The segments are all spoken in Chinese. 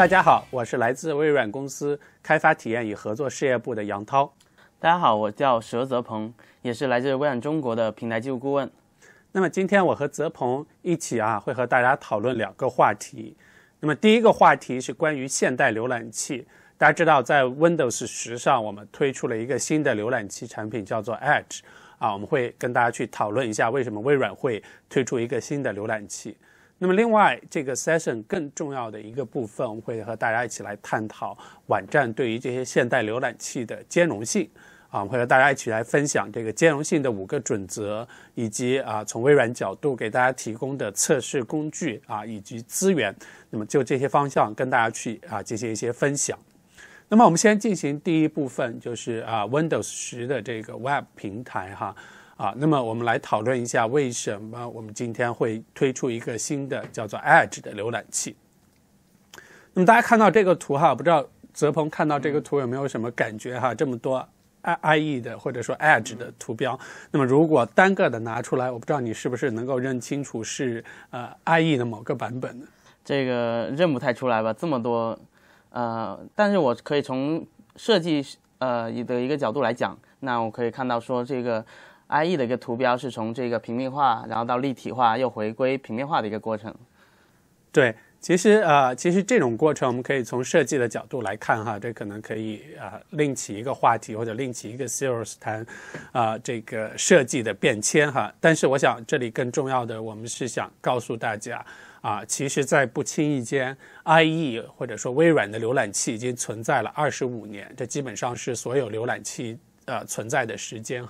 大家好，我是来自微软公司开发体验与合作事业部的杨涛。 大家好，我叫佘泽鹏，也是来自微软中国的平台技术顾问。 那么今天我和泽鹏一起会和大家讨论2个话题。那么第一个话题是关于现代浏览器。大家知道在 Windows 10上我们推出了一个新的浏览器产品叫做 Edge。我们会跟大家去讨论一下为什么微软会推出一个新的浏览器。那么另外这个 session 更重要的一个部分，我们会和大家一起来探讨网站对于这些现代浏览器的兼容性。我们会和大家一起来分享这个兼容性的5个准则，以及从微软角度给大家提供的测试工具以及资源。那么就这些方向跟大家去进行一些分享。那么我们先进行第一部分，就是Windows 10的这个 Web 平台那么我们来讨论一下为什么我们今天会推出一个新的叫做 Edge 的浏览器。那么大家看到这个图不知道泽鹏看到这个图有没有什么感觉这么多 IE 的或者说 Edge 的图标，那么如果单个的拿出来，我不知道你是不是能够认清楚是IE 的某个版本呢？ 这个认不太出来吧，这么多但是我可以从设计的一个角度来讲，那我可以看到说这个 IE 的一个图标是从这个平面化，然后到立体化，又回归平面化的一个过程。 对，其实这种过程我们可以从设计的角度来看这可能可以另起一个话题，或者另起一个 series 谈这个设计的变迁但是我想这里更重要的，我们是想告诉大家其实在不经意间 IE 或者说微软的浏览器已经存在了25年，这基本上是所有浏览器存在的时间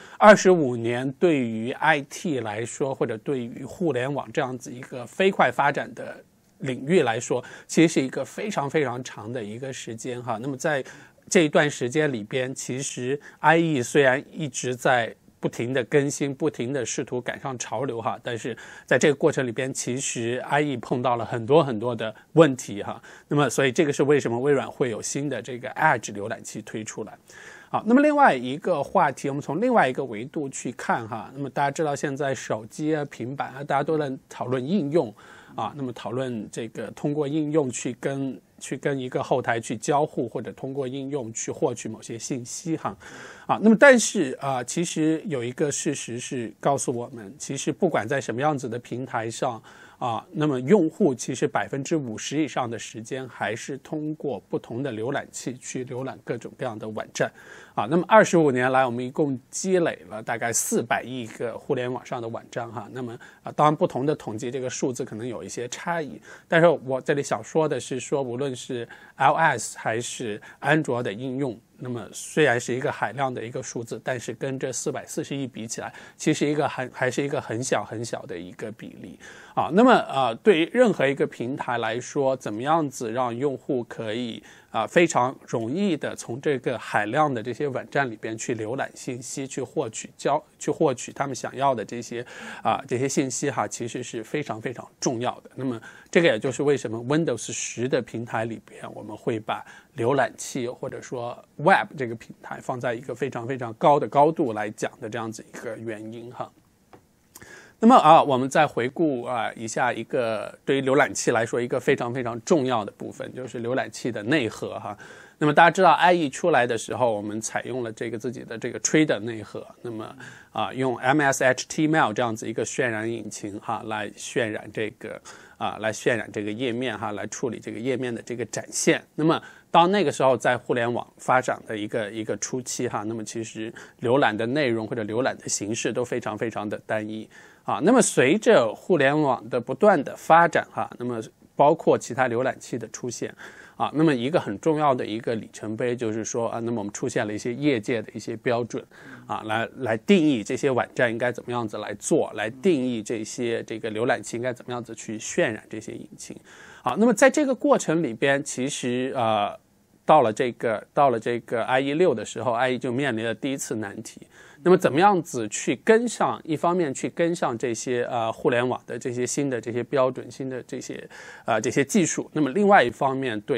25年对于 IT 来说，或者对于互联网这样子一个飞快发展的领域来说，其实是一个非常非常长的一个时间那么在这一段时间里边，其实 IE 虽然一直在不停的更新，不停的试图赶上潮流但是在这个过程里边，其实 IE 碰到了很多很多的问题那么所以这个是为什么微软会有新的这个 Edge 浏览器推出来。那么另外一个话题，我们从另外一个维度去看那么大家知道现在手机平板大家都在讨论应用那么讨论这个通过应用去跟一个后台去交互，或者通过应用去获取某些信息那么但是其实有一个事实是告诉我们，其实不管在什么样子的平台上那么用户其实50%以上的时间还是通过不同的浏览器去浏览各种各样的网站那么25年来我们一共积累了大概400亿个互联网上的网站那么当然不同的统计这个数字可能有一些差异，但是我这里想说的是说，无论是 iOS 还是安卓的应用，那么虽然是一个海量的一个数字，但是跟这440亿比起来，其实还是一个很小很小的一个比例那么对于任何一个平台来说，怎么样子让用户可以非常容易的从这个海量的这些网站里边去浏览信息，去获取他们想要的这些信息其实是非常非常重要的。那么这个也就是为什么 Windows 10的平台里边，我们会把浏览器或者说 Web 这个平台放在一个非常非常高的高度来讲的这样子一个原因那么我们再回顾一下一个对于浏览器来说一个非常非常重要的部分，就是浏览器的内核那么大家知道 IE 出来的时候，我们采用了这个自己的这个 Trader 内核，那么用 MS-HTML 这样子一个渲染引擎来渲染这个页面来处理这个页面的这个展现。那么到那个时候，在互联网发展的一个初期那么其实浏览的内容或者浏览的形式都非常非常的单一那么随着互联网的不断的发展那么包括其他浏览器的出现那么一个很重要的一个里程碑就是说那么我们出现了一些业界的一些标准来定义这些网站应该怎么样子来做，来定义这个浏览器应该怎么样子去渲染这些引擎那么在这个过程里边，其实到了这个 IE6 的时候 IE 就面临了第一次难题。那么怎么样子去跟上，一方面去跟上这些互联网的这些新的这些标准，新的这些技术，那么另外一方面对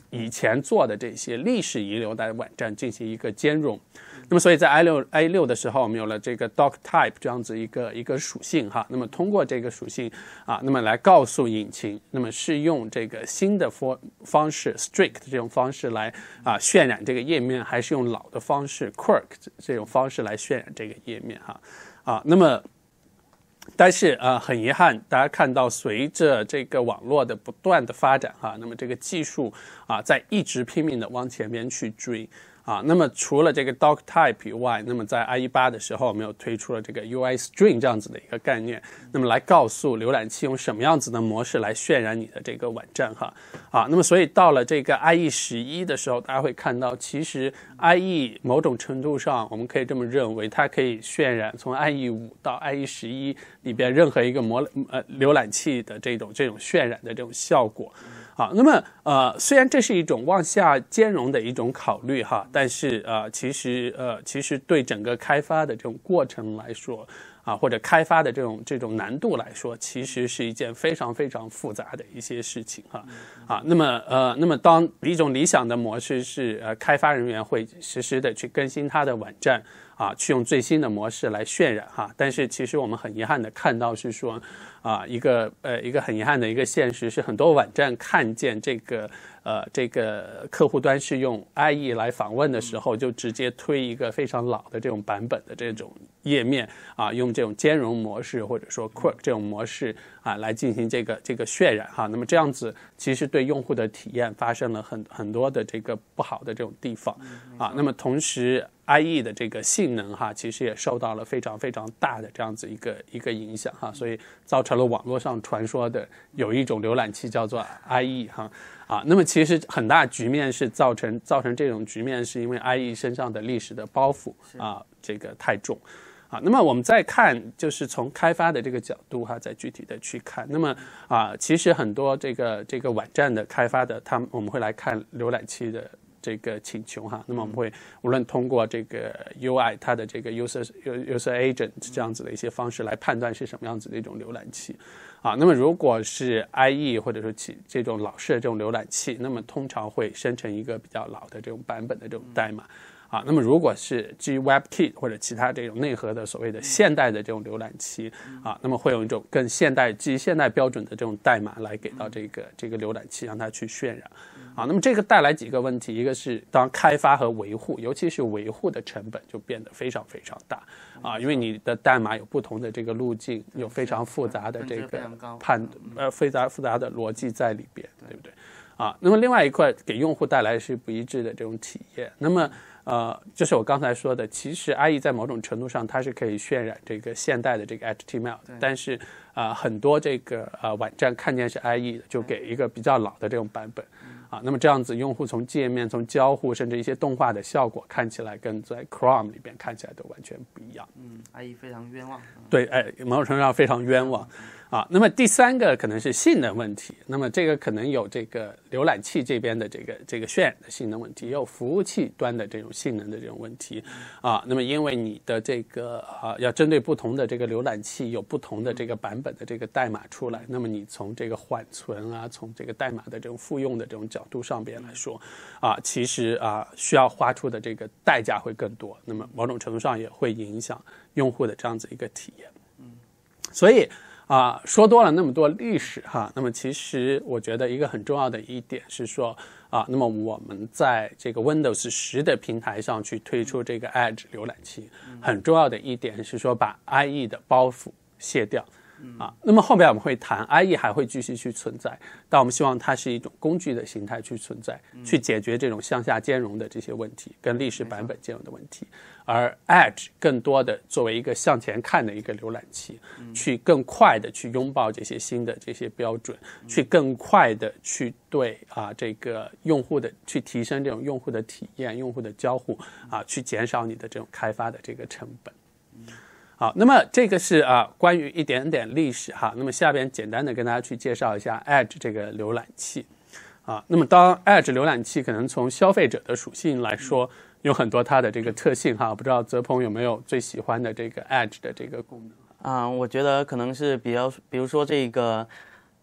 以前做的这些历史遗留的网站进行一个兼容。那么所以在 i6 的时候，我们有了这个 doctype 这样子一个属性哈。那么通过这个属性那么来告诉引擎，那么是用这个新的方式 strict 这种方式来渲染这个页面，还是用老的方式 quirk 这种方式来渲染这个页面哈。那么但是很遗憾，大家看到随着这个网络的不断的发展那么这个技术在一直拼命的往前面去追。那么除了这个 doctype 以外，那么在 IE8 的时候，我们又推出了这个 UI string 这样子的一个概念，那么来告诉浏览器用什么样子的模式来渲染你的这个网站那么所以到了这个 IE11 的时候，大家会看到，其实 IE 某种程度上，我们可以这么认为，它可以渲染从 IE5 到 IE11里边任何一个浏览器的这种渲染的这种效果。那么虽然这是一种往下兼容的一种考虑但是其实对整个开发的这种过程来说或者开发的这种难度来说，其实是一件非常非常复杂的一些事情那么当一种理想的模式是开发人员会实时的去更新他的网站去用最新的模式来渲染但是其实我们很遗憾的看到是说一个很遗憾的一个现实是，很多网站看见这个客户端是用 IE 来访问的时候，就直接推一个非常老的这种版本的这种页面用这种兼容模式或者说 quirk 这种模式来进行这个渲染那么这样子其实对用户的体验发生了很多的这个不好的这种地方那么同时 IE 的这个性能其实也受到了非常非常大的这样子一个影响所以造成了网络上传说的有一种浏览器叫做 IE 那么其实很大局面是造成这种局面是因为 IE 身上的历史的包袱这个太重那么我们再看就是从开发的这个角度再具体的去看，那么其实很多这个网站的开发的我们会来看浏览器的这个请求那么我们会无论通过这个 UI 它的这个 user agent 这样子的一些方式来判断是什么样子的一种浏览器那么如果是 IE 或者说这种老式的这种浏览器，那么通常会生成一个比较老的这种版本的这种代码那么如果是基于 WebKit 或者其他这种内核的所谓的现代的这种浏览器那么会有一种更基于现代标准的这种代码来给到这个浏览器，让它去渲染那么这个带来几个问题，一个是当开发和维护，尤其是维护的成本就变得非常非常大因为你的代码有不同的这个路径，有非常复杂的这个非常复杂的逻辑在里边，对不对那么另外一块给用户带来是不一致的这种体验。那么就是我刚才说的，其实 IE 在某种程度上它是可以渲染这个现代的这个 HTML 的，但是很多这个网站看见是 IE 的，就给一个比较老的这种版本那么这样子用户从界面从交互甚至一些动画的效果看起来跟在 Chrome 里边看起来都完全不一样 IE 非常冤枉对某种程度上非常冤枉那么第三个可能是性能问题，那么这个可能有这个浏览器这边的这个渲染的性能问题，也有服务器端的这种性能的这种问题那么因为你的这个要针对不同的这个浏览器有不同的这个版本的这个代码出来，那么你从这个缓存从这个代码的这种复用的这种角度上边来说其实需要花出的这个代价会更多，那么某种程度上也会影响用户的这样子一个体验所以说多了那么多历史那么其实我觉得一个很重要的一点是说那么我们在这个 Windows 10的平台上去推出这个 Edge 浏览器很重要的一点是说把 IE 的包袱卸掉那么后边我们会谈 IE 还会继续去存在，但我们希望它是一种工具的形态去存在去解决这种向下兼容的这些问题跟历史版本兼容的问题，而 Edge 更多的作为一个向前看的一个浏览器去更快的去拥抱这些新的这些标准去更快的去对这个用户的去提升这种用户的体验用户的交互去减少你的这种开发的这个成本好，那么这个是关于一点点历史那么下边简单的跟大家去介绍一下 Edge 这个浏览器那么当 Edge 浏览器可能从消费者的属性来说有很多它的这个特性不知道泽鹏有没有最喜欢的这个 Edge 的这个功能我觉得可能是比如说这个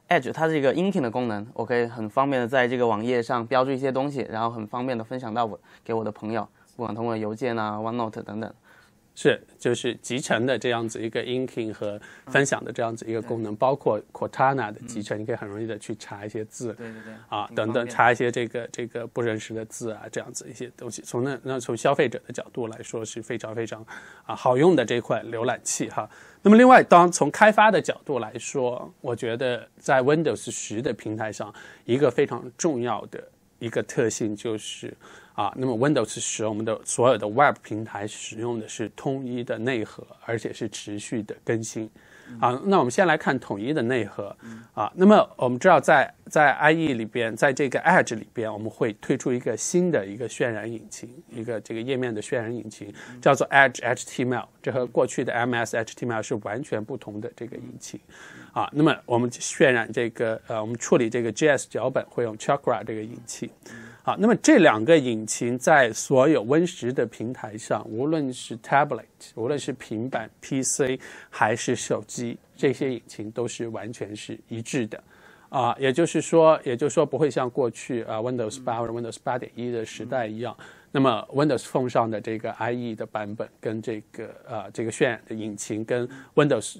Edge 它这个 Inking 的功能，我可以很方便的在这个网页上标注一些东西，然后很方便的分享到给我的朋友，不管通过邮件啊、OneNote 等等。 是，就是集成的这样子一个 inking 和分享的这样子一个功能，包括 Cortana 的集成，你可以很容易的去查一些字， 对啊等等，查一些这个不认识的字啊，这样子一些东西。从消费者的角度来说是非常非常好用的这款浏览器哈。那么另外，当从开发的角度来说，我觉得在 Windows 10的平台上，一个非常重要的一个特性就是那么 Windows 10我们的所有的 Web 平台使用的是统一的内核，而且是持续的更新。那我们先来看统一的内核那么我们知道在 IE 里边，在这个 Edge 里边，我们会推出一个新的一个渲染引擎，一个这个页面的渲染引擎，叫做 Edge HTML， 这和过去的 MS HTML 是完全不同的这个引擎那么我们渲染这个我们处理这个 JS 脚本会用 Chakra 这个引擎那么这两个引擎在所有 Win10的平台上，无论是 Tablet， 无论是平板 PC 还是手机，这些引擎都是完全是一致的也就是说不会像过去Windows 8或者 Windows 8.1的时代一样，那么 Windows Phone 上的这个 IE 的版本跟这个渲染的引擎跟 Windows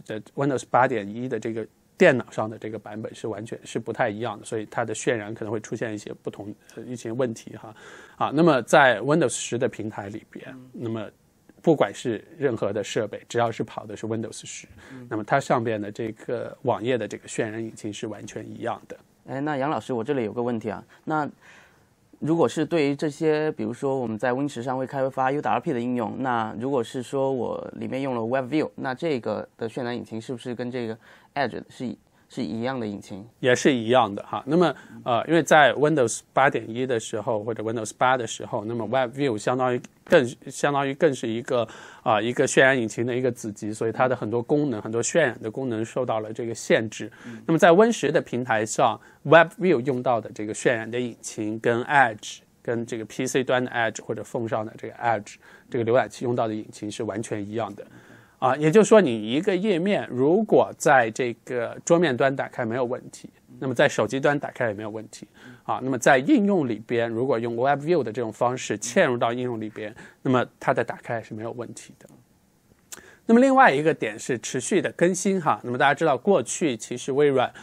8.1的这个电脑上的这个版本是完全是不太一样的，所以它的渲染可能会出现一些不同一些问题那么在 Windows 10的平台里边，那么不管是任何的设备，只要是跑的是 Windows 10，那么它上边的这个网页的这个渲染引擎是完全一样的。 那杨老师，我这里有个问题那如果是对于这些，比如说我们在 Win10上会开发 UWP 的应用，那如果是说我里面用了 WebView， 那这个的渲染引擎是不是跟这个 Edge 是一样的引擎？也是一样的那么因为在 Windows 8.1的时候或者 Windows 8的时候，那么 WebView 相当于更是一个渲染引擎的一个子集，所以它的很多功能，很多渲染的功能受到了这个限制。那么在 Win10的平台上 WebView 用到的这个渲染的引擎跟 Edge， 跟这个 PC 端的 Edge 或者 Phone 上的这个 Edge 这个浏览器用到的引擎是完全一样的也就是说，你一个页面如果在这个桌面端打开没有问题，那么在手机端打开也没有问题那么在应用里边，如果用 WebView 的这种方式嵌入到应用里边，那么它的打开是没有问题的。那么另外一个点是持续的更新那么大家知道，过去其实微软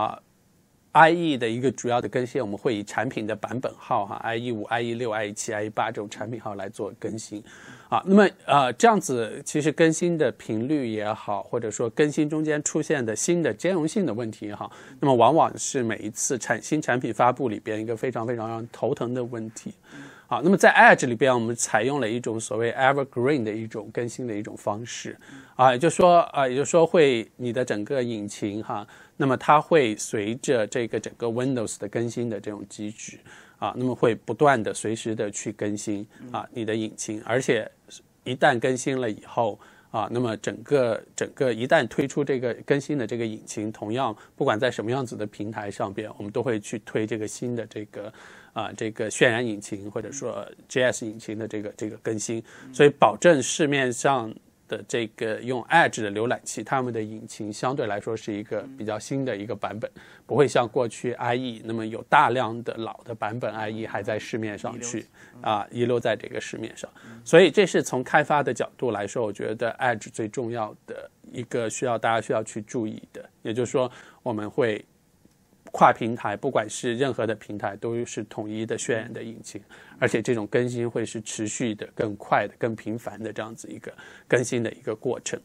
IE 的一个主要的更新，我们会以产品的版本号IE5、IE6、IE7、IE8 这种产品号来做更新那么这样子其实更新的频率也好，或者说更新中间出现的新的兼容性的问题也好，那么往往是每一次新产品发布里边一个非常非常让人头疼的问题那么在 Edge 里边，我们采用了一种所谓 Evergreen 的一种更新的一种方式也就是说会你的整个引擎那么它会随着这个整个 Windows 的更新的这种机制那么会不断的随时的去更新你的引擎，而且一旦更新了以后那么整个一旦推出这个更新的这个引擎，同样不管在什么样子的平台上边，我们都会去推这个新的这个渲染引擎或者说 JS 引擎的这个更新，所以保证市面上的这个用 Edge 的浏览器，他们的引擎相对来说是一个比较新的一个版本，不会像过去 IE 那么有大量的老的版本 IE 还在市面上去遗留在这个市面上。所以这是从开发的角度来说，我觉得 Edge 最重要的一个大家需要去注意的，也就是说我们会跨平台，不管是任何的平台都是统一的渲染的引擎，而且这种更新会是持续的、更快的、更频繁的这样子一个更新的一个过程。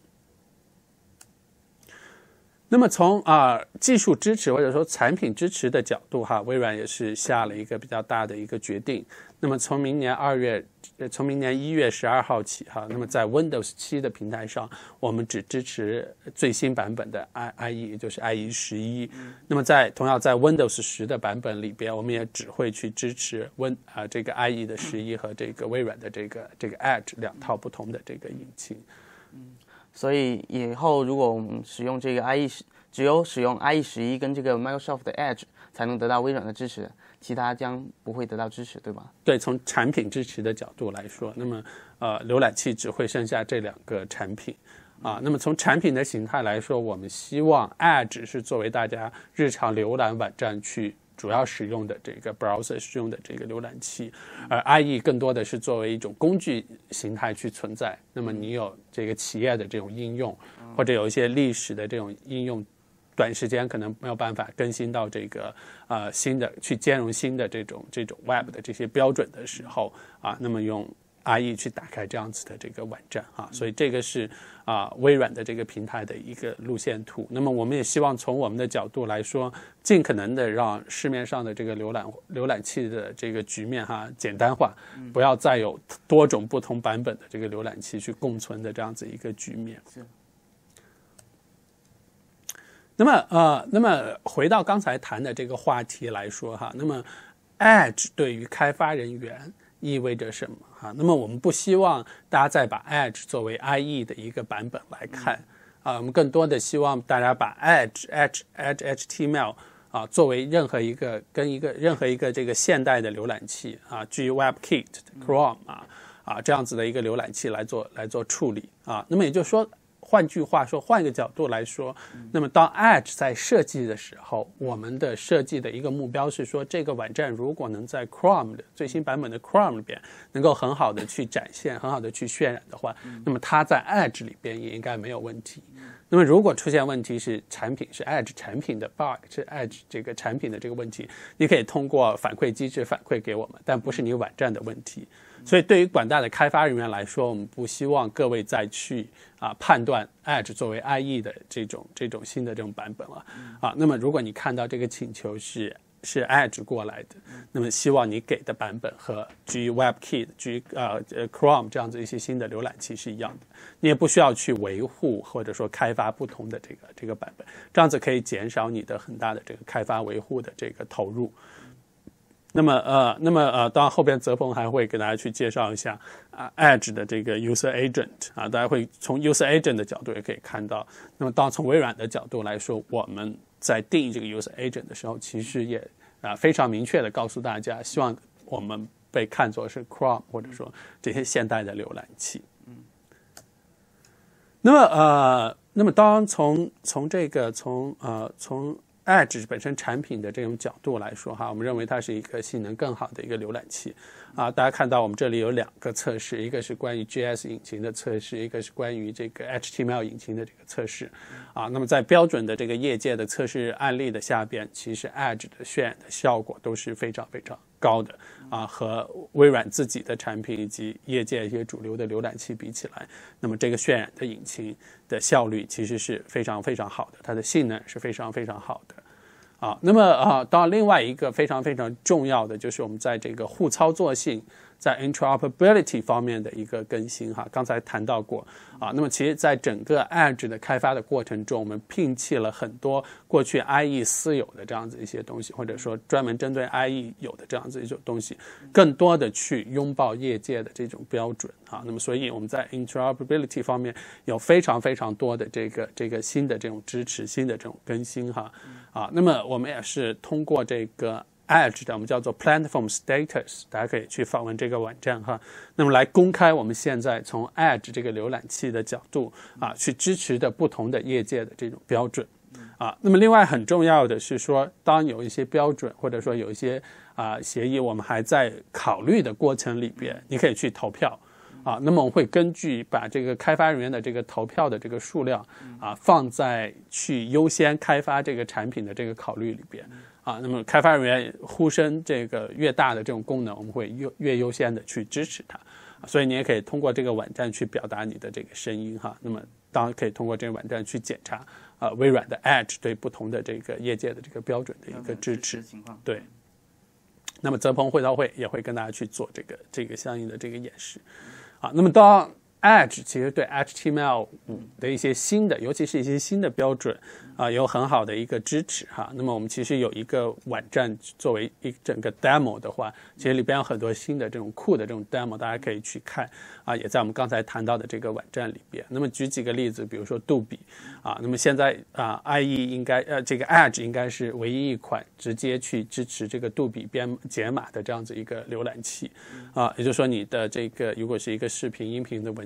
那么从技术支持或者说产品支持的角度微软也是下了一个比较大的一个决定。那么从明年1月12号起那么在 Windows 7的平台上，我们只支持最新版本的 IE， 也就是 IE11。那么同样在 Windows 10的版本里边，我们也只会去支持这个 IE 的11和这个微软的这个 Edge 两套不同的这个引擎。 所以以后如果我们使用这个 IE， 只有使用 IE11跟这个 Microsoft 的 Edge 才能得到微软的支持，其他将不会得到支持，对吧？ 对，从产品支持的角度来说，那么浏览器只会剩下这两个产品那么从产品的形态来说，我们希望 Edge 是作为大家日常浏览网站去主要使用的这个 browser 使用的这个浏览器，而 IE 更多的是作为一种工具形态去存在。那么你有这个企业的这种应用，或者有一些历史的这种应用，短时间可能没有办法更新到这个新的去兼容新的这种 Web 的这些标准的时候那么用 IE 去打开这样子的这个网站所以这个是微软的这个平台的一个路线图。那么我们也希望从我们的角度来说，尽可能的让市面上的这个浏览器的这个局面简单化，不要再有多种不同版本的这个浏览器去共存的这样子一个局面。 是。 那么回到刚才谈的这个话题来说那么 Edge 对于开发人员意味着什么那么我们不希望大家再把 Edge 作为 IE 的一个版本来看我们更多的希望大家把 Edge HTML 作为任何一个这个现代的浏览器基于 WebKit、Chrome 这样子的一个浏览器来做处理那么也就是说，换句话说，换一个角度来说，那么当 Edge 在设计的时候，我们的设计的一个目标是说，这个网站如果能在 Chrome 的最新版本的 Chrome 里边能够很好的去展现，很好的去渲染的话，那么它在 Edge 里边也应该没有问题。那么如果出现问题是Edge 产品的 bug， 是 Edge 这个产品的这个问题，你可以通过反馈机制反馈给我们，但不是你网站的问题。所以对于广大的开发人员来说，我们不希望各位再去判断 Edge 作为 IE 的这种新的这种版本了那么如果你看到这个请求是 Edge 过来的，那么希望你给的版本和基于 WebKit 基于Chrome 这样子一些新的浏览器是一样的，你也不需要去维护或者说开发不同的这个版本，这样子可以减少你的很大的这个开发维护的这个投入。那么当然后边泽鹏还会给大家去介绍一下Edge 的这个 User Agent 大家会从 User Agent 的角度也可以看到。那么当然从微软的角度来说，我们在定义这个 User Agent 的时候，其实也非常明确的告诉大家，希望我们被看作是 Chrome 或者说这些现代的浏览器。那么当然从 Edge 本身产品的这种角度来说我们认为它是一个性能更好的一个浏览器大家看到我们这里有2个测试，一个是关于 JS 引擎的测试，一个是关于这个 HTML 引擎的这个测试那么在标准的这个业界的测试案例的下边，其实 Edge 的渲染的效果都是非常非常高的和微软自己的产品以及业界一些主流的浏览器比起来，那么这个渲染的引擎的效率其实是非常非常好的，它的性能是非常非常好的那么当然另外一个非常非常重要的就是我们在这个互操作性，在 interoperability 方面的一个更新刚才谈到过那么其实在整个 Edge 的开发的过程中，我们摒弃了很多过去 IE 私有的这样子一些东西，或者说专门针对 IE 有的这样子一种东西，更多的去拥抱业界的这种标准那么所以我们在 interoperability 方面有非常非常多的这个新的这种支持，新的这种更新那么我们也是通过这个 Edge 的我们叫做 Platform Status， 大家可以去访问这个网站那么来公开我们现在从 Edge 这个浏览器的角度去支持的不同的业界的这种标准那么另外很重要的是说，当有一些标准或者说有一些协议我们还在考虑的过程里边，你可以去投票那么我们会根据把这个开发人员的这个投票的这个数量放在去优先开发这个产品的这个考虑里边那么开发人员呼声这个越大的这种功能，我们会越优先的去支持它所以你也可以通过这个网站去表达你的这个声音那么当然可以通过这个网站去检查微软的 Edge 对不同的这个业界的这个标准的一个支持对。那么泽鹏会道会也会跟大家去做这个相应的这个演示那么当Edge 其实对 HTML5 的一些新的，尤其是一些新的标准有很好的一个支持那么我们其实有一个网站作为一整个 demo 的话，其实里边有很多新的这种酷的这种 demo， 大家可以去看也在我们刚才谈到的这个网站里边。那么举几个例子，比如说杜比那么现在IE 应该这个 Edge 应该是唯一一款直接去支持这个杜比解码的这样子一个浏览器也就是说你的这个如果是一个视频音频的文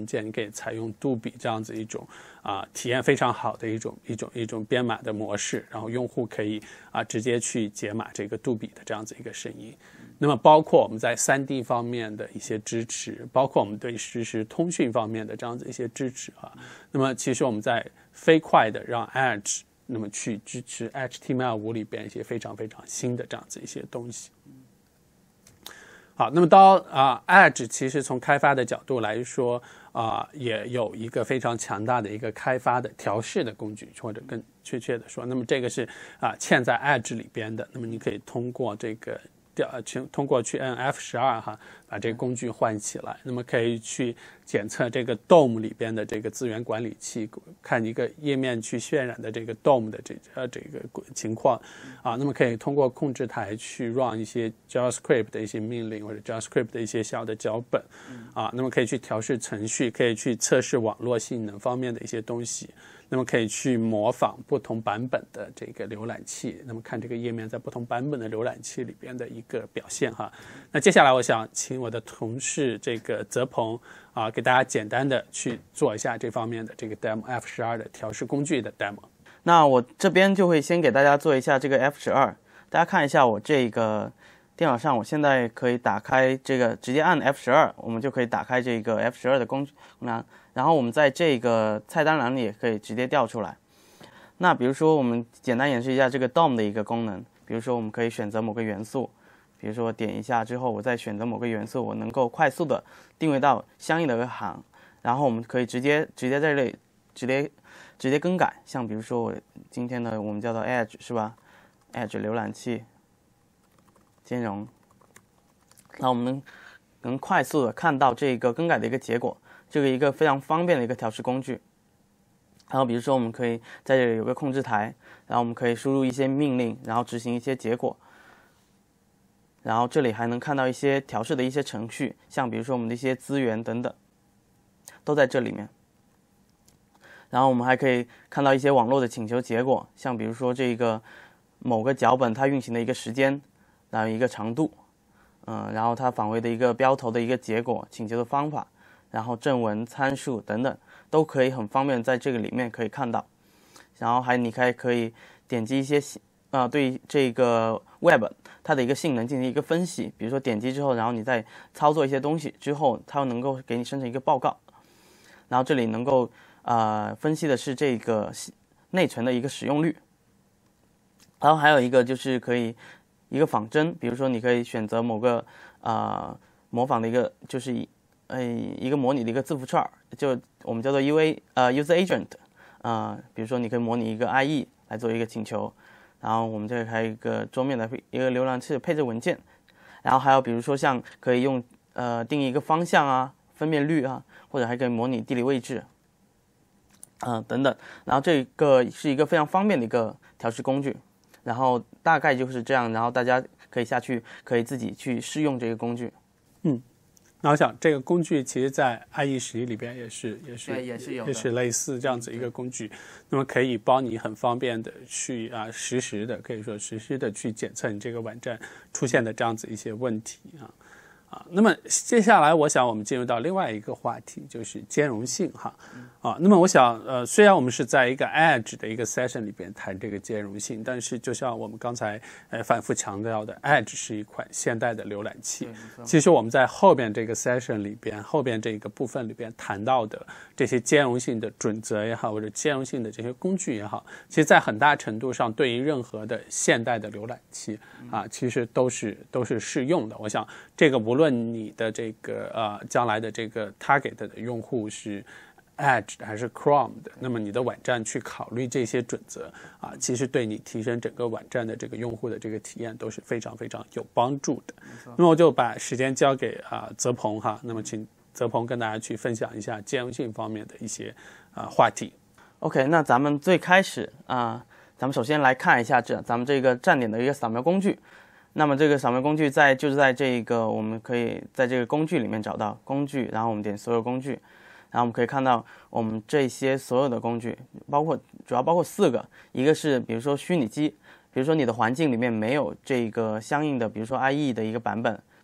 件，你可以采用杜比这样子一种体验非常好的一种编码的模式，然后用户可以直接去解码这个杜比的这样子一个声音。那么包括我们在 3D 方面的一些支持，包括我们对实时通讯方面的这样子一些支持那么其实我们在飞快的让 Edge 那么去支持 HTML5 里边一些非常非常新的这样子一些东西。好，那么到Edge 其实从开发的角度来说也有一个非常强大的一个开发的调试的工具，或者更确切的说，那么这个是嵌在 Edge 里边的，那么你可以通过这个去摁 F12把这个工具唤起来，那么可以去检测这个 DOM 里边的这个资源管理器，看一个页面去渲染的这个 DOM 的这个情况那么可以通过控制台去 run 一些 JavaScript 的一些命令，或者 JavaScript 的一些小的脚本那么可以去调试程序，可以去测试网络性能方面的一些东西，那么可以去模仿不同版本的这个浏览器，那么看这个页面在不同版本的浏览器里边的一个表现那接下来我想请我的同事这个泽鹏给大家简单的去做一下这方面的这个 demo F12的调试工具的 demo。 那我这边就会先给大家做一下这个 F12，大家看一下我这个电脑上，我现在可以打开这个，直接按 F12，我们就可以打开这个 F12的功能，然后我们在这个菜单栏里也可以直接调出来。那比如说我们简单演示一下这个 DOM 的一个功能，比如说我们可以选择某个元素，比如说点一下之后，我再选择某个元素，我能够快速的定位到相应的一个行，然后我们可以直接在这里直接更改，像比如说我今天的我们叫做 Edge 是吧 ？Edge 浏览器兼容，那我们能快速的看到这个更改的一个结果，这个一个非常方便的一个调试工具。然后比如说我们可以在这里有个控制台，然后我们可以输入一些命令，然后执行一些结果。然后这里还能看到一些调试的一些程序，像比如说我们的一些资源等等，都在这里面。然后我们还可以看到一些网络的请求结果，像比如说这个某个脚本它运行的一个时间，然后一个长度，然后它返回的一个标头的一个结果，请求的方法，然后正文参数等等，都可以很方便在这个里面可以看到。然后你还可以点击一些对这个 Web 它的一个性能进行一个分析，比如说点击之后，然后你再操作一些东西之后，它能够给你生成一个报告。然后这里能够分析的是这个内存的一个使用率。然后还有一个就是可以一个仿真，比如说你可以选择某个模仿的一个就是一个模拟的一个字符串，就我们叫做 User Agent，比如说你可以模拟一个 IE 来做一个请求。然后我们这里还有一个桌面的一个浏览器的配置文件，然后还有比如说像可以用定义一个方向分辨率或者还可以模拟地理位置等等。然后这个是一个非常方便的一个调试工具，然后大概就是这样，然后大家可以下去可以自己去试用这个工具。 那我想这个工具其实在 IE11里边也是类似这样子一个工具，那么可以帮你很方便的去实时的去检测你这个网站出现的这样子一些问题那么接下来我想我们进入到另外一个话题，就是兼容性那么我想虽然我们是在一个 Edge 的一个 session 里边谈这个兼容性，但是就像我们刚才反复强调的， Edge 是一款现代的浏览器。其实我们在后边这个 session 里边，后边这个部分里边谈到的这些兼容性的准则也好，或者兼容性的这些工具也好，其实在很大程度上对于任何的现代的浏览器其实都是适用的。我想这个无论你的这个将来的这个 target 的用户是 Edge 还是 Chrome 的，那么你的网站去考虑这些准则其实对你提升整个网站的这个用户的这个体验都是非常非常有帮助的。那么我就把时间交给泽鹏那么请泽鹏跟大家去分享一下兼容性方面的一些话题。 OK， 那咱们最开始咱们首先来看一下咱们这个站点的一个扫描工具。那么这个扫描工具就是在这个我们可以在这个工具里面找到工具，然后我们点所有工具，然后我们可以看到我们这些所有的工具主要包括4个，一个是比如说虚拟机，比如说你的环境里面没有这个相应的比如说 IE 的一个版本，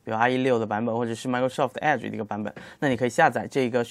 比如 IE6的版本，或者是 Microsoft Edge 的一个版本，那你可以下载这个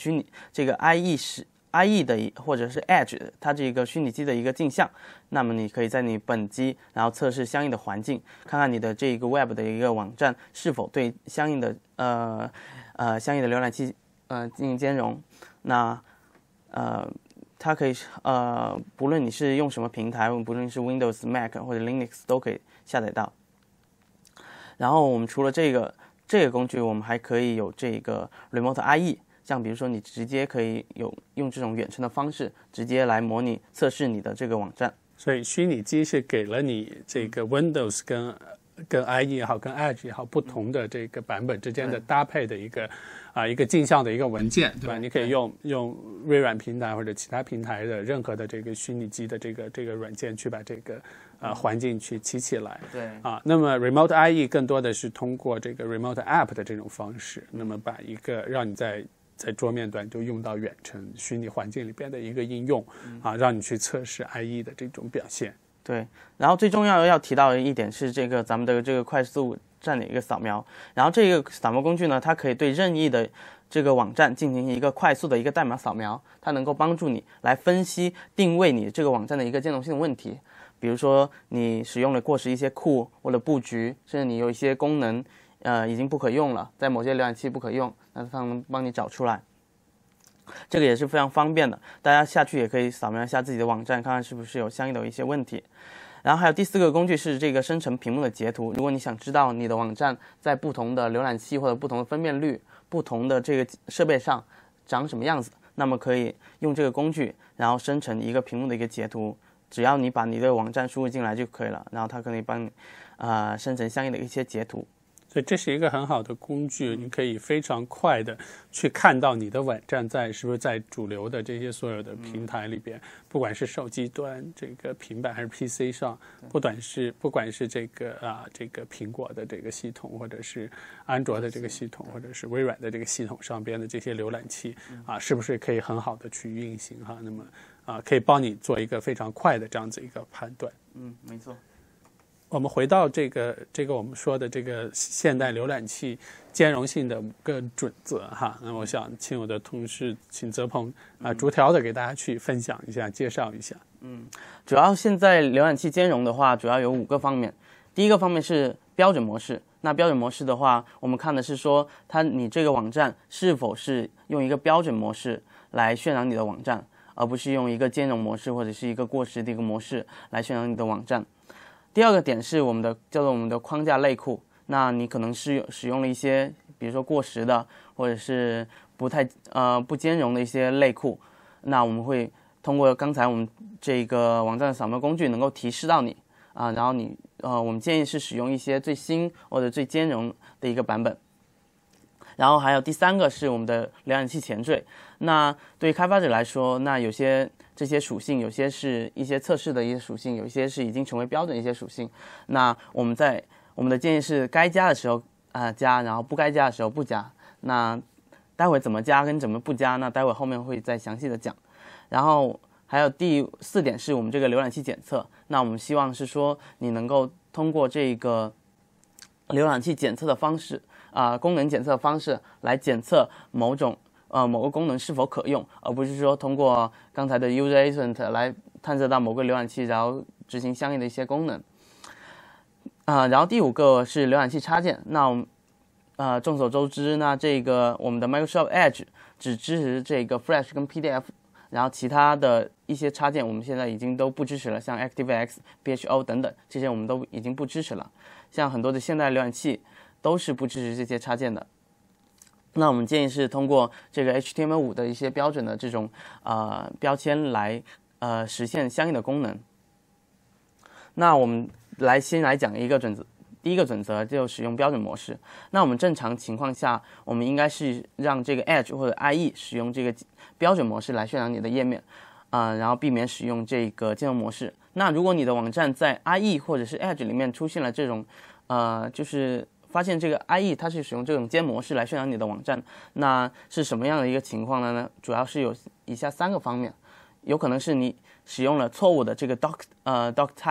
IE 的或者是 Edge 它这个虚拟机的一个镜像，那么你可以在你本机然后测试相应的环境，看看你的这个 Web 的一个网站是否对相应的浏览器进行兼容。那它可以不论你是用什么平台，不论是 Windows、Mac 或者 Linux 都可以下载到。然后我们除了这个工具，我们还可以有这个 Remote IE。像比如说，你直接可以用这种远程的方式，直接来模拟测试你的这个网站。 所以虚拟机是给了你这个 Windows 跟 IE 也好，跟 Edge 也好，不同的这个版本之间的搭配的一个镜像的一个文件，对吧？你可以用微软平台或者其他平台的任何的这个虚拟机的这个软件去把这个环境去起起来。 对那么 Remote IE 更多的是通过这个 Remote App 的这种方式，那么把一个让你在桌面端就用到远程虚拟环境里边的一个应用让你去测试 IE 的这种表现。 对，然后最重要提到的一点是咱们的这个快速站的一个扫描。然后这个扫描工具呢，它可以对任意的这个网站进行一个快速的一个代码扫描，它能够帮助你来分析定位你这个网站的一个兼容性问题。比如说你使用了过时一些库或者布局，甚至你有一些功能已经不可用了，在某些浏览器不可用，那它能帮你找出来。这个也是非常方便的，大家下去也可以扫描一下自己的网站，看看是不是有相应的一些问题。然后还有第4个工具是这个生成屏幕的截图。如果你想知道你的网站在不同的浏览器或者不同的分辨率、不同的这个设备上长什么样子，那么可以用这个工具，然后生成一个屏幕的一个截图。只要你把你的网站输入进来就可以了，然后它可以帮你生成相应的一些截图。 所以这是一个很好的工具，你可以非常快的去看到你的网站是不是在主流的这些所有的平台里边，不管是手机端、这个平板还是 PC 上，不管是这个苹果的这个系统，或者是安卓的这个系统，或者是微软的这个系统上边的这些浏览器是不是可以很好的去运行那么可以帮你做一个非常快的这样子一个判断。 没错。 我们回到这个我们说的这个现代浏览器兼容性的5个准则那我想请我的同事请泽鹏逐条的给大家去分享一下，介绍一下。 主要现在浏览器兼容的话，主要有5个方面。第一个方面是标准模式。那标准模式的话，我们看的是说你这个网站是否是用一个标准模式来渲染你的网站，而不是用一个兼容模式或者是一个过时的一个模式来渲染你的网站。第二个点是叫做我们的框架类库。那你可能是使用了一些比如说过时的或者是不兼容的一些类库，那我们会通过刚才我们这个网站的扫描工具能够提示到你然后我们建议是使用一些最新或者最兼容的一个版本。然后还有第3个是我们的浏览器前缀。那对于开发者来说，那有些这些属性，有些是一些测试的一些属性，有一些是已经成为标准的一些属性。那我们的建议是该加的时候加，然后不该加的时候不加。那待会怎么加跟怎么不加，那待会后面会再详细的讲。然后还有第4点是我们这个浏览器检测。那我们希望是说你能够通过这个浏览器检测的方式功能检测的方式来检测某个功能是否可用，而不是说通过刚才的 user agent 来探测到某个浏览器，然后执行相应的一些功能。然后第5个是浏览器插件。那我们众所周知，那这个我们的 Microsoft Edge 只支持这个 Flash 跟 PDF， 然后其他的一些插件我们现在已经都不支持了，像 ActiveX、PHO 等等，这些我们都已经不支持了。像很多的现代浏览器都是不支持这些插件的。那我们建议是通过这个 HTML5 的一些标准的这种标签来实现相应的功能。那我们先来讲一个准则。第一个准则就使用标准模式。那我们正常情况下，我们应该是让这个 Edge 或者 IE 使用这个标准模式来渲染你的页面然后避免使用这个兼容模式。那如果你的网站在 IE 或者是 Edge 里面出现了这种就是发现这个 IE 它是使用这种兼模式来渲染你的网站，那是什么样的一个情况呢？主要是有以下3个方面。有可能是你使用了错误的这个 doc type。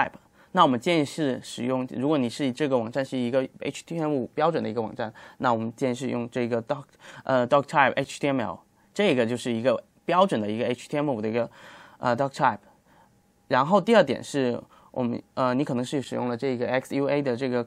那我们建议是使用，如果你是这个网站是一个 HTML5 标准的一个网站，那我们建议是用这个 doctype HTML， 这个就是一个标准的一个 HTML5 的一个doctype。然后第二点是我们你可能是使用了这个 XUA 的这个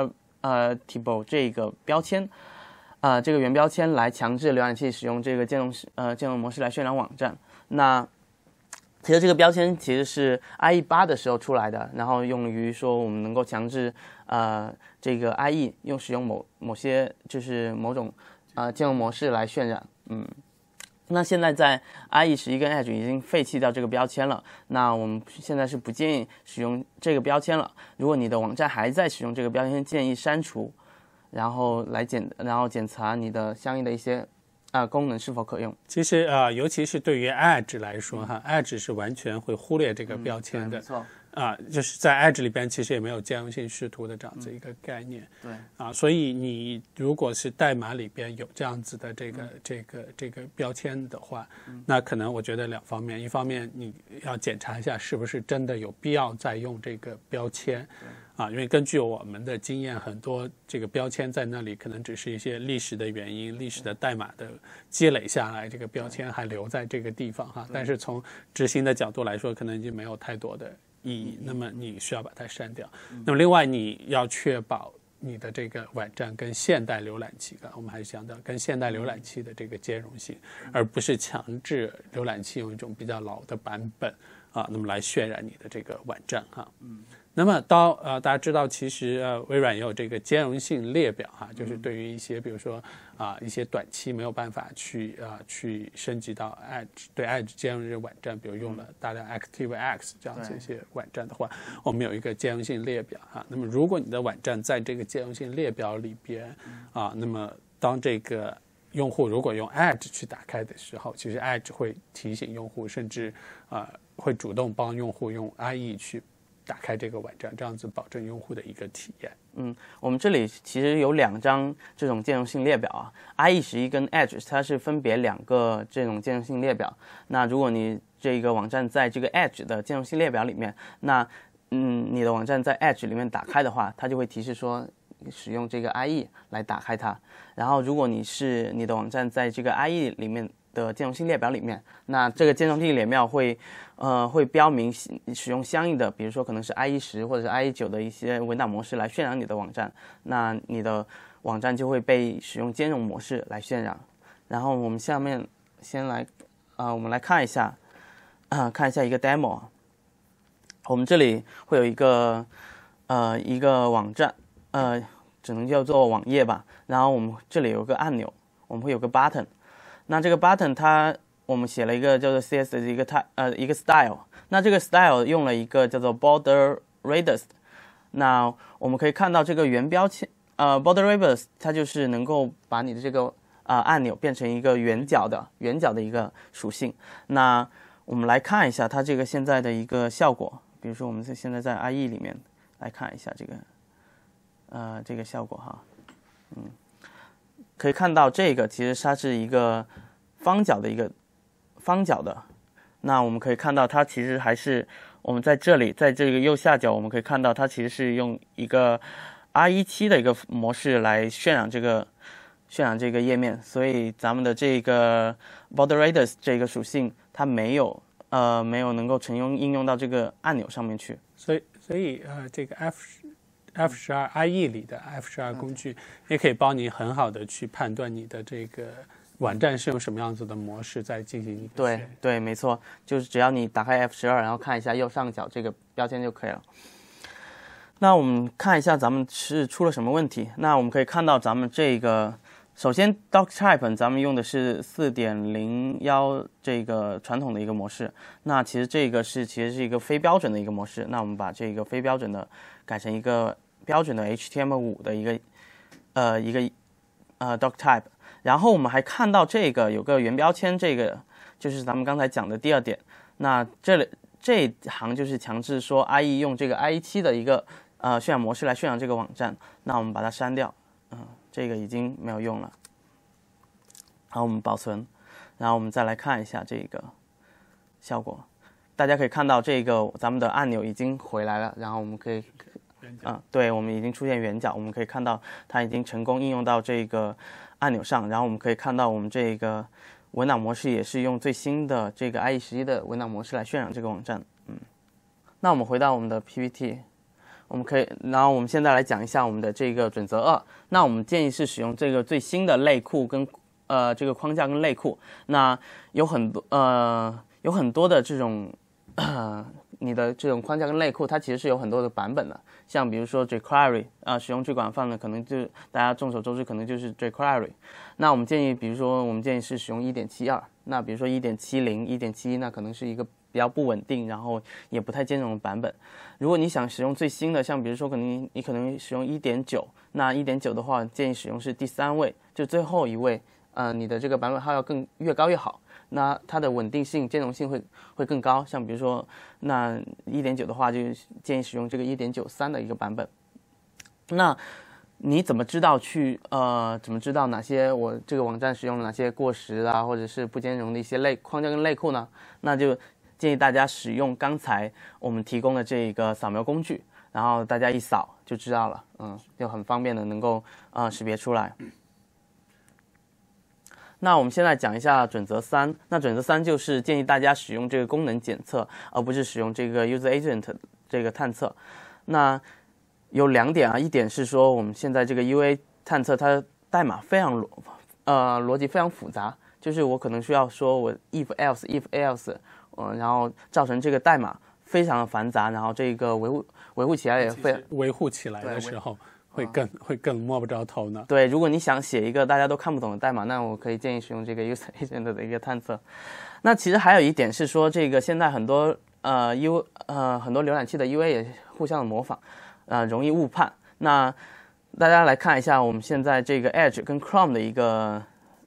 compatible 这个标签。这个原标签来强制浏览器使用这个兼容模式来渲染网站。那其实这个标签其实是 IE8 的时候出来的，然后用于说我们能够强制这个 IE 使用某些就是某种兼容模式来渲染。那现在在 IE11跟 Edge 已经废弃掉这个标签了，那我们现在是不建议使用这个标签了。如果你的网站还在使用这个标签，建议删除。然后检查你的相应的一些功能是否可用。 其实尤其是对于 Edge 来说Edge 是完全会忽略这个标签的。 没错。 就是在 Edge 里边其实也没有兼容性视图的这样子一个概念。 对。 所以你如果是代码里边有这样子的这个标签的话，那可能我觉得两方面，一方面你要检查一下是不是真的有必要再用这个标签。因为根据我们的经验，很多这个标签在那里可能只是一些历史的原因，历史的代码的积累下来，这个标签还留在这个地方但是从执行的角度来说，可能已经没有太多的意义，那么你需要把它删掉。那么另外你要确保你的这个网站跟现代浏览器，我们还是强调跟现代浏览器的这个兼容性，而不是强制浏览器用一种比较老的版本那么来渲染你的这个网站那么大家知道，其实微软也有这个兼容性列表就是对于一些比如说一些短期没有办法去升级到 Edge 对 Edge 兼容的网站，比如用了大量 ActiveX 这样子一些网站的话，我们有一个兼容性列表那么如果你的网站在这个兼容性列表里边那么当这个用户如果用 Edge 去打开的时候，其实 Edge 会提醒用户，甚至会主动帮用户用 IE 去打开这个网站，这样子保证用户的一个体验。 我们这里其实有2张这种兼容性列表IE11跟 Edge 它是分别2个这种兼容性列表。那如果你这个网站在这个 Edge 的兼容性列表里面，那你的网站在 Edge 里面打开的话，它就会提示说使用这个 IE 来打开它。然后如果你的网站在这个 IE 里面的兼容性列表里面，那这个兼容性列表会标明使用相应的，比如说可能是 IE10或者是 IE9的一些文档模式来渲染你的网站，那你的网站就会被使用兼容模式来渲染。然后我们下面先来我们来看一下一个 demo。我们这里会有一个网站只能叫做网页吧，然后我们这里有个按钮，我们会有个 button。那这个 button 我们写了一个叫做 CS 的一个 style， 那这个 style 用了一个叫做 border radius。那我们可以看到这个原标签border radius 它就是能够把你的这个按钮变成一个圆角的一个属性。那我们来看一下它这个现在的一个效果，比如说我们现在在 IE 里面来看一下这个效果可以看到这个其实它是一个方角的，那我们可以看到它其实还是我们在这里，在这个右下角我们可以看到它其实是用一个 R17的一个模式来渲染这个页面，所以咱们的这个 border radius 这个属性它没有能够应用到这个按钮上面去， 所以这个 F12 IE 里的 F12 工具也可以帮你很好的去判断你的这个网站是用什么样子的模式在进行一个对，没错，就是只要你打开 F12 然后看一下右上角这个标签就可以了。那我们看一下咱们是出了什么问题。那我们可以看到咱们这个首先 doctype 咱们用的是 4.01 这个传统的一个模式，那其实这个其实是一个非标准的一个模式，那我们把这个非标准的改成一个标准的 HTML5 的一个doctype。然后我们还看到这个有个原标签，这个就是咱们刚才讲的第2点。那这一行就是强制说 IE 用这个 IE7 的一个渲染模式来渲染这个网站，那我们把它删掉，这个已经没有用了。然后我们保存，然后我们再来看一下这个效果。 大家可以看到这个咱们的按钮已经回来了，然后我们可以，对，我们已经出现圆角，我们可以看到它已经成功应用到这个按钮上，然后我们可以看到我们这个文档模式也是用最新的这个 IE11的文档模式来渲染这个网站。那我们回到我们的 PPT。然后我们现在来讲一下我们的这个准则2。那我们建议是使用这个最新的类库跟这个框架跟类库。那有很多的这种你的这种框架跟类库，它其实是有很多的版本的。像比如说 jQuery 使用最广泛的可能就大家众所周知可能就是 jQuery。那我们建议是使用 1.72。那比如说 1.70、1.71，那可能是一个比较不稳定，然后也不太兼容的版本。如果你想使用最新的，像比如说你可能使用 1.9， 那 1.9 的话建议使用是第3位，就最后一位，你的这个版本号要越高越好，那它的稳定性、兼容性会更高。像比如说那 1.9 的话，就建议使用这个 1.93 的一个版本。那你怎么知道哪些我这个网站使用了哪些过时啊，或者是不兼容的一些框架跟类库呢？那就建议大家使用刚才我们提供的这个扫描工具，然后大家一扫就知道了，就很方便的能够识别出来。那我们现在讲一下准则3。那准则3就是建议大家使用这个功能检测，而不是使用这个 user agent 这个探测。那有2点啊，一点是说我们现在这个 UA 探测它的代码非常逻辑非常复杂，就是我可能需要说我 if else，然后造成这个代码非常的繁杂，然后这个维护起来也维护起来的时候会更摸不着头呢。 对，如果你想写一个大家都看不懂的代码，那我可以建议使用这个 user agent 的一个探测。那其实还有一点是说，这个现在很多很多浏览器的 UA 也互相的模仿，容易误判。那大家来看一下我们现在这个 Edge 跟 Chrome 的一个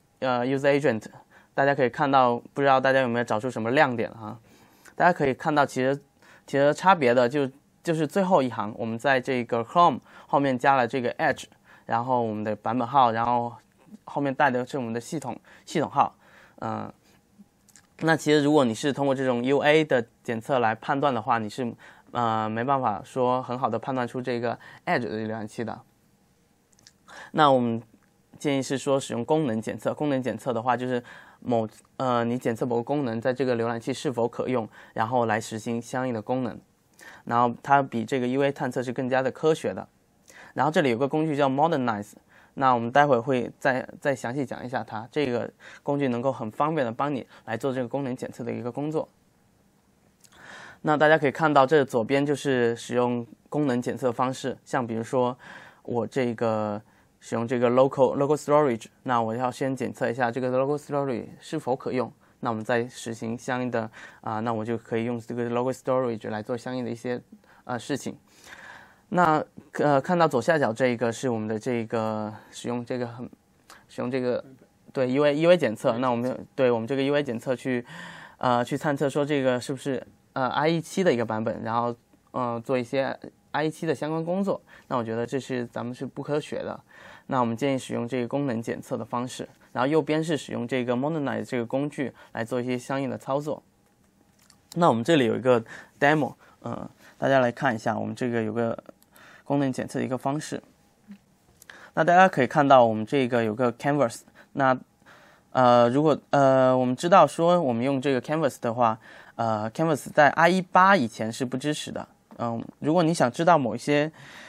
user agent。大家可以看到，不知道大家有没有找出什么亮点哈？大家可以看到，其实差别的就是最后一行，我们在这个 Chrome 后面加了这个 Edge， 然后我们的版本号，然后后面带的是我们的系统号。那其实如果你是通过这种 UA 的检测来判断的话，你是没办法说很好的判断出这个 Edge 的浏览器的。那我们建议是说使用功能检测。功能检测的话，就是你检测某个功能在这个浏览器是否可用，然后来实行相应的功能。然后它比这个 UA 探测是更加的科学的。然后这里有个工具叫 Modernize， 那我们待会会再详细讲一下它。这个工具能够很方便的帮你来做这个功能检测的一个工作。那大家可以看到，这左边就是使用功能检测方式，像比如说我这个使用这个 local storage， 那我要先检测一下这个 local storage 是否可用，那我们再实行相应的那我就可以用这个 local storage 来做相应的一些事情。那看到左下角这个是我们的这个使用这个对 UA 检测，那我们这个 UA 检测去探测说这个是不是IE7 的一个版本，然后做一些 IE7 的相关工作。那我觉得咱们是不科学的。那我们建议使用这个功能检测的方式，然后右边是使用这个 Modernize 这个工具来做一些相应的操作。那我们这里有一个 demo， 大家来看一下，我们这个有个功能检测的一个方式。那大家可以看到我们这个有个 Canvas， 那如果我们知道说我们用这个 Canvas 的话，Canvas 在 IE8 以前是不支持的。如果你想知道某一些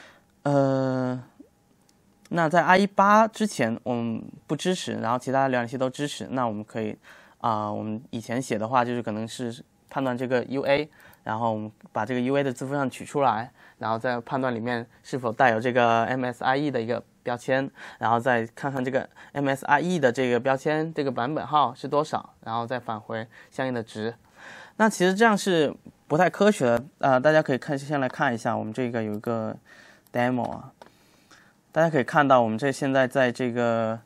那在 IE8 之前我们不支持，然后其他浏览器都支持，那我们可以我们以前写的话就是可能是判断这个 UA， 然后我们把这个 UA 的字符串取出来，然后再判断里面是否带有这个 MSIE 的一个标签，然后再看看这个 MSIE 的这个标签这个版本号是多少，然后再返回相应的值。那其实这样是不太科学的。大家可以先来看一下我们这个有一个 demo 啊。大家可以看到我们现在在这个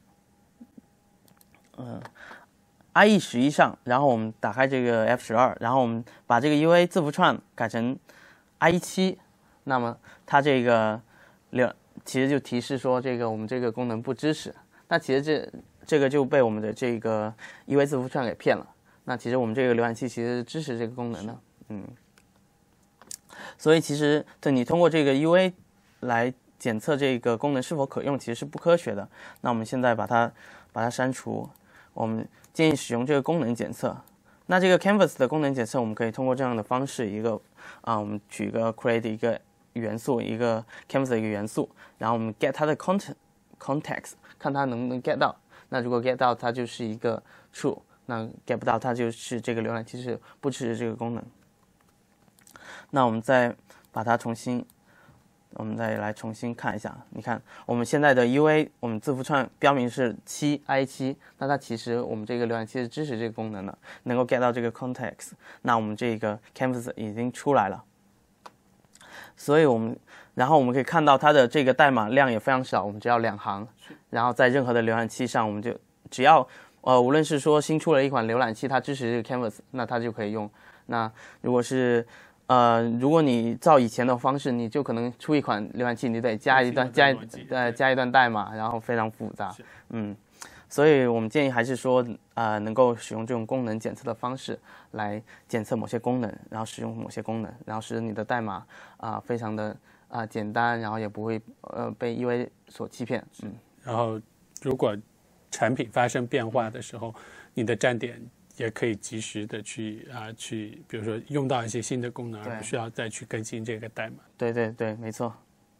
IE11 上，然后我们打开这个 F12， 然后我们把这个 UA 字符串改成 IE7， 那么它这个其实就提示说我们这个功能不支持。那其实这个就被我们的这个 UA 字符串给骗了。那其实我们这个浏览器其实是支持这个功能的。 所以其实你通过这个 UA 来检测这个功能是否可用，其实是不科学的。那我们现在把它删除，我们建议使用这个功能检测。那这个 Canvas 的功能检测，我们可以通过这样的方式，我们取一个 create 一个元素，一个 Canvas 的一个元素，然后我们 get 它的 context， 看它能不能 get 到。那如果 get 到，它就是一个 true； 那 get 不到，它就是这个浏览器是不支持这个功能。那我们再把它我们再来重新看一下。你看，我们现在的 UA， 我们字符串标明是IE7，那它其实我们这个浏览器是支持这个功能的，能够 get 到这个 context。那我们这个 Canvas 已经出来了，所以然后我们可以看到它的这个代码量也非常少，我们只要2行，然后在任何的浏览器上，我们就只要无论是说新出了一款浏览器，它支持这个 Canvas， 那它就可以用。那如果你照以前的方式，你就可能出一款浏览器，你得加一段代码，然后非常复杂。所以我们建议还是说能够使用这种功能检测的方式来检测某些功能，然后使用某些功能，然后使你的代码非常的简单，然后也不会被UA所欺骗。 然后如果产品发生变化的时候，你的站点也可以及时的去比如说用到一些新的功能，而不需要再去更新这个代码。 对对对，没错。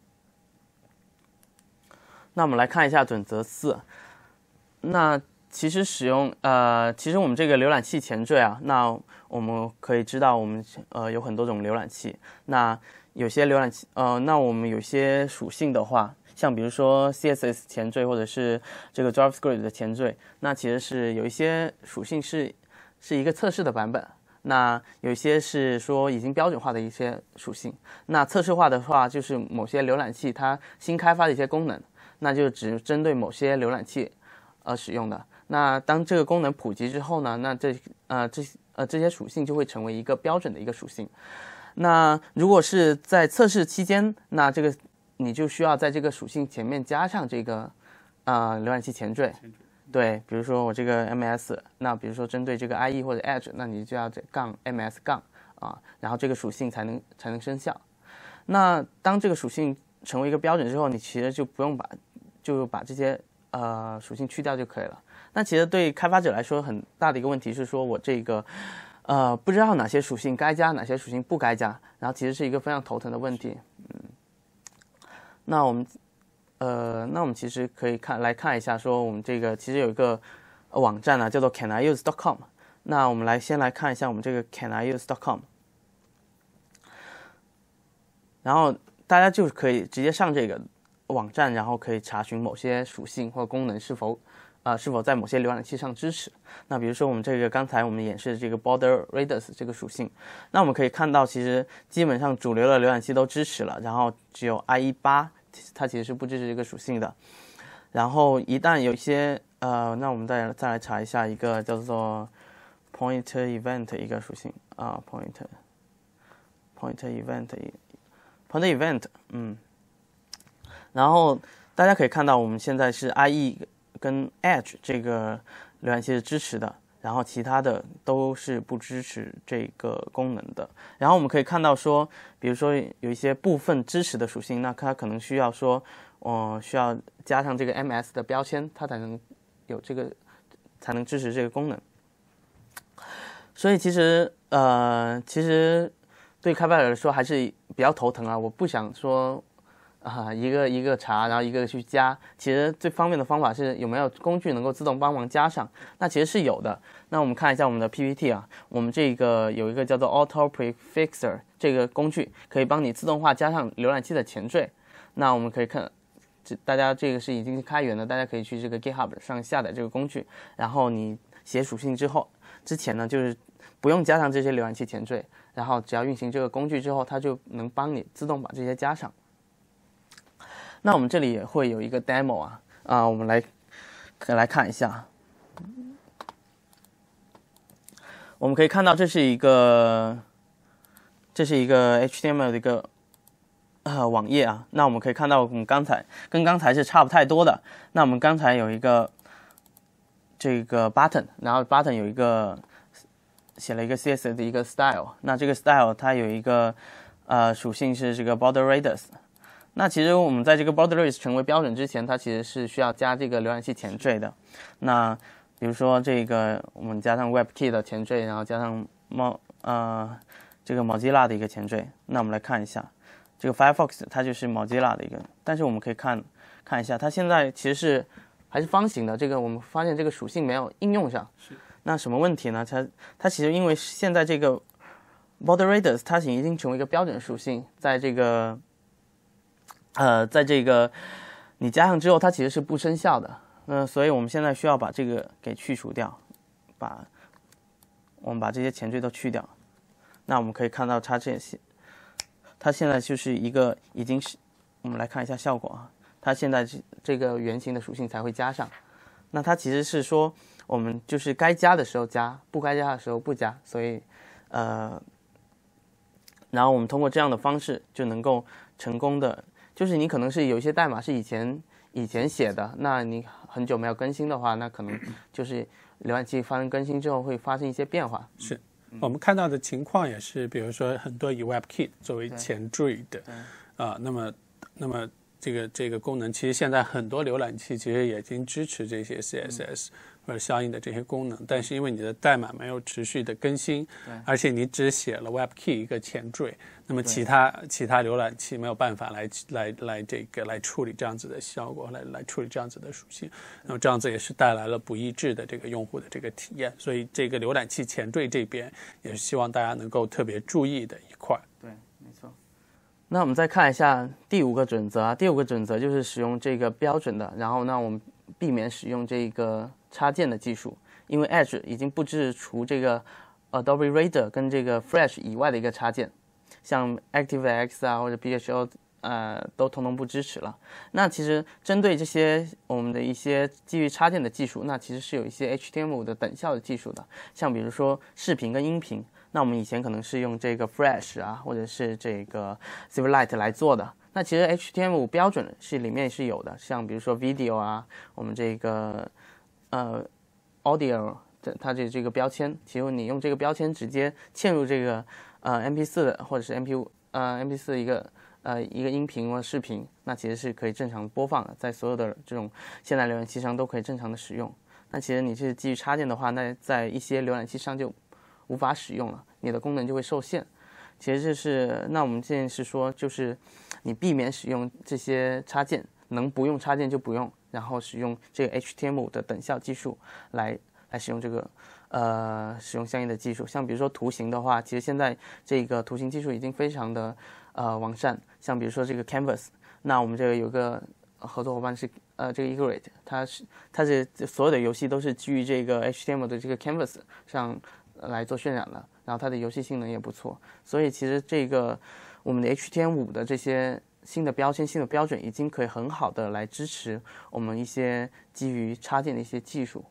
那我们来看一下准则4。那其实其实我们这个浏览器前缀那我们可以知道我们有很多种浏览器。那有些浏览器那我们有些属性的话，像比如说 CSS 前缀或者是这个 JavaScript 的前缀，那其实是有一些属性是一个测试的版本，那有一些是说已经标准化的一些属性。那测试化的话，就是某些浏览器它新开发的一些功能，那就只针对某些浏览器使用的。那当这个功能普及之后呢，那这些属性就会成为一个标准的一个属性。那如果是在测试期间，那你就需要在这个属性前面加上这个浏览器前缀。对，比如说我这个 MS， 那比如说针对这个 IE 或者 Edge， 那你就要这-ms- 然后这个属性才能生效。那当这个属性成为一个标准之后，你其实就不用把这些属性去掉就可以了。那其实对开发者来说，很大的一个问题是说我这个不知道哪些属性该加，哪些属性不该加，然后其实是一个非常头疼的问题。那我们其实可以来看一下，说我们这个其实有一个网站叫做 caniuse.com。那我们先来看一下我们这个 caniuse.com， 然后大家就可以直接上这个网站，然后可以查询某些属性或功能是否在某些浏览器上支持。那比如说我们这个刚才我们演示的这个 border radius 这个属性，那我们可以看到其实基本上主流的浏览器都支持了，然后只有 IE8它其实是不支持这个属性的。然后一旦有一些那我们再来查一下一个叫做 pointer event 一个属性pointer event。然后大家可以看到我们现在是 IE 跟 Edge 这个浏览器是支持的，然后其他的都是不支持这个功能的。然后我们可以看到说，比如说有一些部分支持的属性，那它可能需要加上这个 MS 的标签，它才能支持这个功能。所以其实对开发者来说还是比较头疼我不想说一个一个查，然后一个去加。其实最方便的方法是有没有工具能够自动帮忙加上。那其实是有的。那我们看一下我们的 PPT 我们这个有一个叫做 Auto Prefixer 这个工具，可以帮你自动化加上浏览器的前缀。那我们可以看，大家这个是已经开源的，大家可以去这个 GitHub 上下载这个工具。然后你写属性之前呢，就是不用加上这些浏览器前缀，然后只要运行这个工具之后，它就能帮你自动把这些加上。那我们这里也会有一个 demo 我们来看一下。我们可以看到这是一个 HTML 的一个网页那我们可以看到我们跟刚才是差不太多的。那我们刚才有一个这个 button， 然后 button 有一个写了一个 CSS 的一个 style， 那这个 style 它有一个属性是这个 border radius。那其实我们在这个 border radius 成为标准之前，它其实是需要加这个浏览器前缀的。那比如说这个我们加上 WebKit 的前缀，然后加上这个 Mozilla 的一个前缀。那我们来看一下，这个 Firefox 它就是 Mozilla 的一个，但是我们可以看一下，它现在其实还是方形的。这个我们发现这个属性没有应用上。那什么问题呢？它其实因为现在这个 border radius 它已经成为一个标准属性，在这个你加上之后，它其实是不生效的。所以我们现在需要把这个给去除掉，我们把这些前缀都去掉。那我们可以看到它现在就是一个已经是，我们来看一下效果啊。它现在这个原型的属性才会加上。那它其实是说我们就是该加的时候加，不该加的时候不加。所以然后我们通过这样的方式就能够成功的。就是你可能是有一些代码是以前写的，那你很久没有更新的话，那可能就是浏览器发生更新之后会发生一些变化。 是我们看到的情况也是，比如说很多以 WebKit 作为前缀的那么这个功能，其实现在很多浏览器其实也已经支持这些 CSS 或者相应的这些功能，但是因为你的代码没有持续的更新，而且你只写了 WebKit 一个前缀，那么其他浏览器没有办法来处理这样子的效果，来处理这样子的属性，那么这样子也是带来了不一致的这个用户的这个体验，所以这个浏览器前缀这边也是希望大家能够特别注意的一块。 对，没错。那我们再看一下第5个准则啊，第5个准则就是使用这个标准的，然后呢我们避免使用这个插件的技术，因为 Edge 已经不支持除这个 Adobe Reader 跟这个 Flash 以外的一个插件，像 ActiveX 啊或者 BHO 都统统不支持了。那其实针对这些我们的一些基于插件的技术，那其实是有一些 HTML 的等效的技术的，像比如说视频跟音频。那我们以前可能是用这个 Flash 啊，或者是这个 Silverlight 来做的。那其实 HTML 标准里面是有的，像比如说 Video 啊，我们这个Audio 它这个标签，其实你用这个标签直接嵌入这个MP4 的或者是 MP4 的一个音频或视频，那其实是可以正常播放的，在所有的这种现代浏览器上都可以正常的使用。那其实你是基于插件的话，那在一些浏览器上就无法使用了，你的功能就会受限。其实那我们建议是说，就是你避免使用这些插件，能不用插件就不用，然后使用这个 HTML 的等效技术来使用这个使用相应的技术。像比如说图形的话，其实现在这个图形技术已经非常的完善。像比如说这个 Canvas， 那我们这个有个合作伙伴是这个 Egret， 它是所有的游戏都是基于这个 HTML 的这个 Canvas 上来做渲染的，然后它的游戏性能也不错。所以其实这个我们的 HTML5 的这些新的标签、新的标准已经可以很好的来支持我们一些基于插件的一些技术。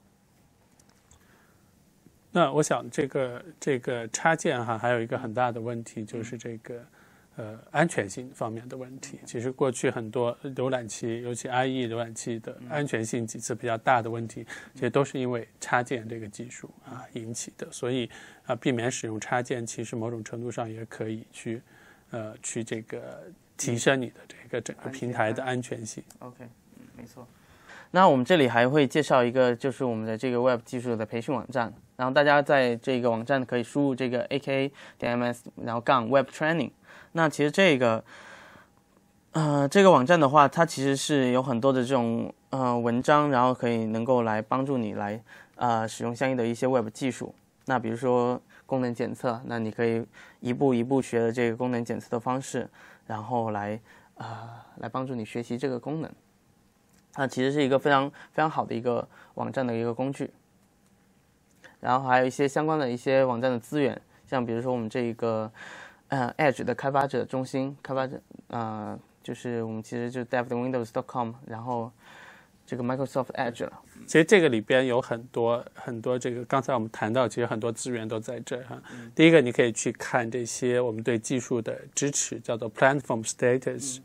那我想这个插件还有一个很大的问题，就是这个安全性方面的问题。其实过去很多浏览器，尤其 IE 浏览器的安全性几次比较大的问题，其实都是因为插件这个技术引起的。所以避免使用插件，其实某种程度上也可以去这个提升你的这个整个平台的安全性。 OK， 没错。那我们这里还会介绍一个，就是我们的这个 Web 技术的培训网站，然后大家在这个网站可以输入这个 aka.ms， 然后/Web Training。那其实这个网站的话，它其实是有很多的这种文章，然后能够来帮助你来使用相应的一些 Web 技术。那比如说功能检测，那你可以一步一步学的这个功能检测的方式，然后来帮助你学习这个功能。它其实是一个非常非常好的一个网站的一个工具。然后还有一些相关的一些网站的资源，像比如说我们这个Edge 的开发者中心，就是我们其实就 dev.windows.com， 然后这个 Microsoft Edge 了。 其实这个里边有很多这个刚才我们谈到，其实很多资源都在这第一个你可以去看这些我们对技术的支持，叫做 Platform Status。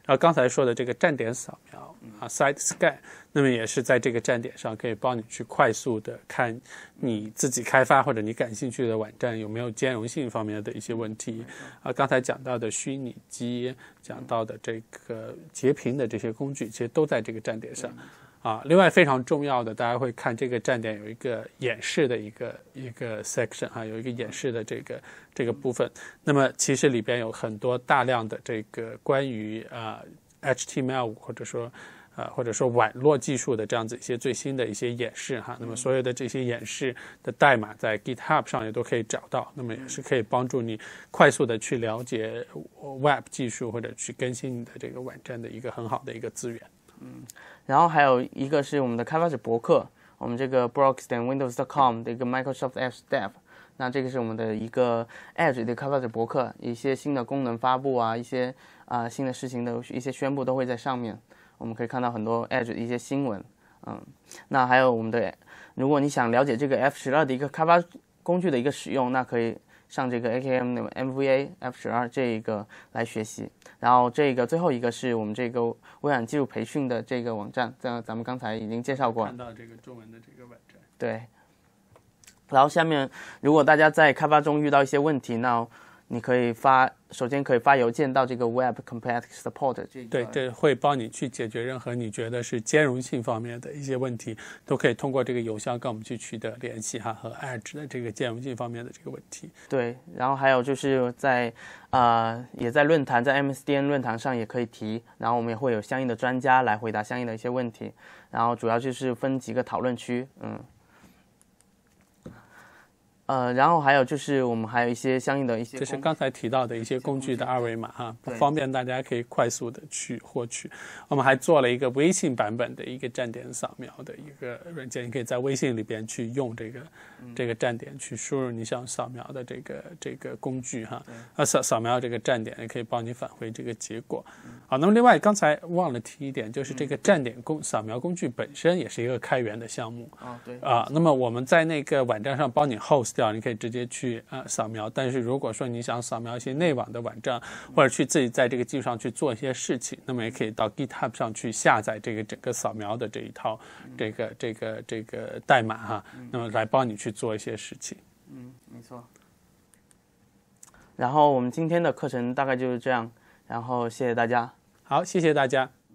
然后刚才说的这个站点扫描site scan， 那么也是在这个站点上可以帮你去快速的看你自己开发或者你感兴趣的网站有没有兼容性方面的一些问题。刚才讲到的虚拟机，讲到的这个截屏的这些工具，其实都在这个站点上。另外非常重要的，大家会看这个站点有一个演示的一个 section 有一个演示的这个部分。那么其实里边有很多大量的这个关于HTML 或者说网络技术的这样子一些最新的一些演示那么所有的这些演示的代码在 GitHub 上也都可以找到，那么也是可以帮助你快速的去了解 Web 技术或者去更新你的这个网站的一个很好的一个资源。 然后还有一个是我们的开发者博客，我们这个 blog.windows.com 的一个 Microsoft Edge Dev， 那这个是我们的一个 Edge 的开发者博客，一些新的功能发布一些新的事情的一些宣布都会在上面，我们可以看到很多 Edge 的一些新闻。那还有我们的，如果你想了解这个 F12 的一个开发工具的一个使用，那可以上这个 AKM 的 MVA F12 这一个来学习。然后这个最后一个是我们这个微软技术培训的这个网站，咱们刚才已经介绍过了， 看到这个中文的这个网站。 对。然后下面如果大家在开发中遇到一些问题，那你可以首先可以发邮件到这个 Web Complete Support 对，这会帮你去解决任何你觉得是兼容性方面的一些问题，都可以通过这个邮箱跟我们去取得联系和 Edge 的这个兼容性方面的这个问题。 对，然后还有就是也在论坛，在 MSDN 论坛上也可以提，然后我们也会有相应的专家来回答相应的一些问题，然后主要就是分几个讨论区。然后还有就是我们还有一些相应的一些， 就是刚才提到的一些工具的二维码方便大家可以快速的去获取。我们还做了一个微信版本的一个站点扫描的一个软件，你可以在微信里边去用这个站点去输入你想扫描的这个工具扫描这个站点也可以帮你返回这个结果。那么另外刚才忘了提一点，就是这个站点扫描工具本身也是一个开源的项目。那么我们在那个网站上帮你 host掉，你可以直接去扫描。但是如果说你想扫描一些内网的网站，或者去自己在这个基础上去做一些事情，那么也可以到 GitHub 上去下载这个整个扫描的这一套这个代码那么来帮你去做一些事情。 没错。然后我们今天的课程大概就是这样，然后谢谢大家。 好，谢谢大家。